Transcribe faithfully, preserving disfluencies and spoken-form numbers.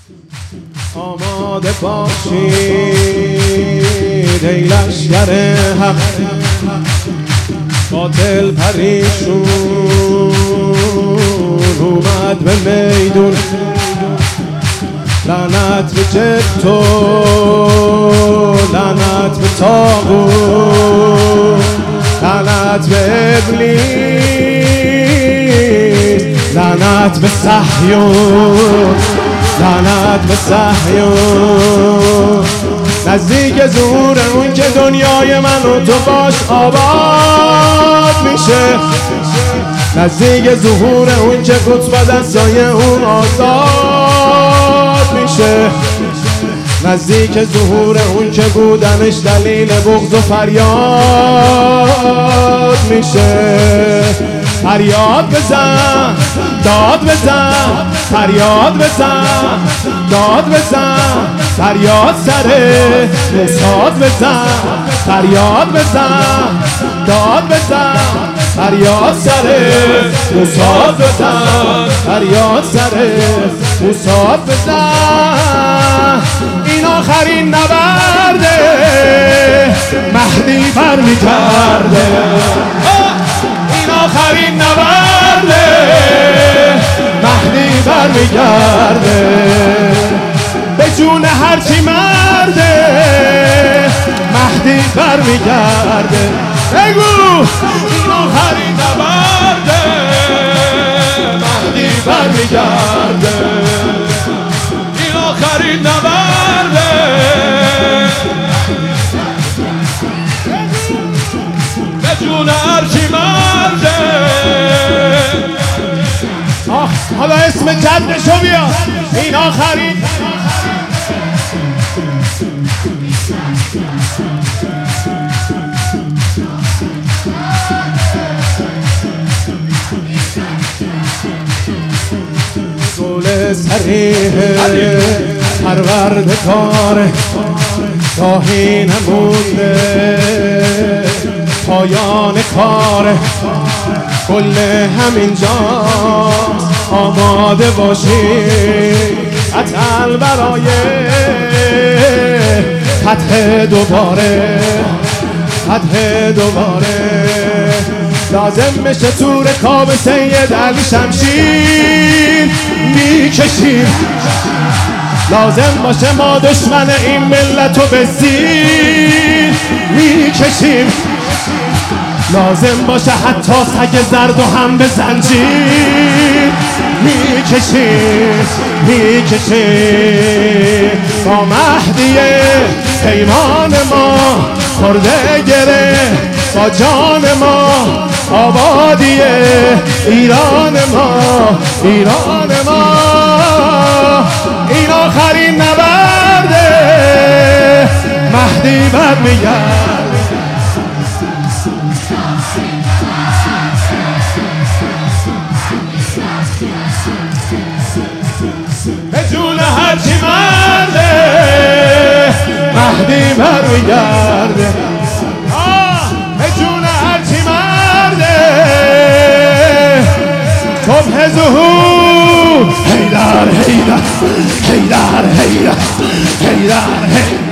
آماده باشید ای لشکر حق، قاتل پریشون اومد به میدون. لعنت به جتو، لعنت به طاغوت، لعنت به ابلیس، لعنت به صهیون، لعنت به صهیون. نزدیک ظهور اون که دنیای من و تو باش آباد میشه، نزدیک ظهور اون که قدس با دستای اون آزاد میشه، نزدیک ظهور اون که بودنش دلیل بغض و فریاد میشه. فریاد بزن، داد بزن، فریاد بزن، داد بزن، فریاد سره موساد بزن، فریاد بزن، داد بزن، فریاد سره موساد بزن، فریاد سره موساد بزن. این آخرین نبرده، مهدی برمیگرده. این آخرین نبرده، مهدی برمیگرده. به جون هرچی مرده، مهدی برمیگرده. بگو این آخرین نبرده، مهدی برمیگرده. این آخرین نبرده، به جون هرچی مرده. آه حالا اسم جدشو بیا. این آخرین قول صریح پروردگار، راهی نمونده پایان کار. کل همین جاست، آماده باشید قتل برای فتح دوباره، فتح دوباره. لازم بشه تو رکاب سید علی شمشیر میکشیم، لازم باشه ما دشمن این ملت رو به زیر میکشیم، لازم باشه حتی سگ زرد و هم به زنجیر میکشیم، میکشیم. با مهدیه پیمان ما خورده گره، با جان ما آبادی ایران ما، ایران ما. این آخرین نبرده، مهدی برمیگرده. به جون هرچی مرده، مهدی برمیگرده. صبح ظهور حیدر حیدر حیدر حیدر حیدر حیدر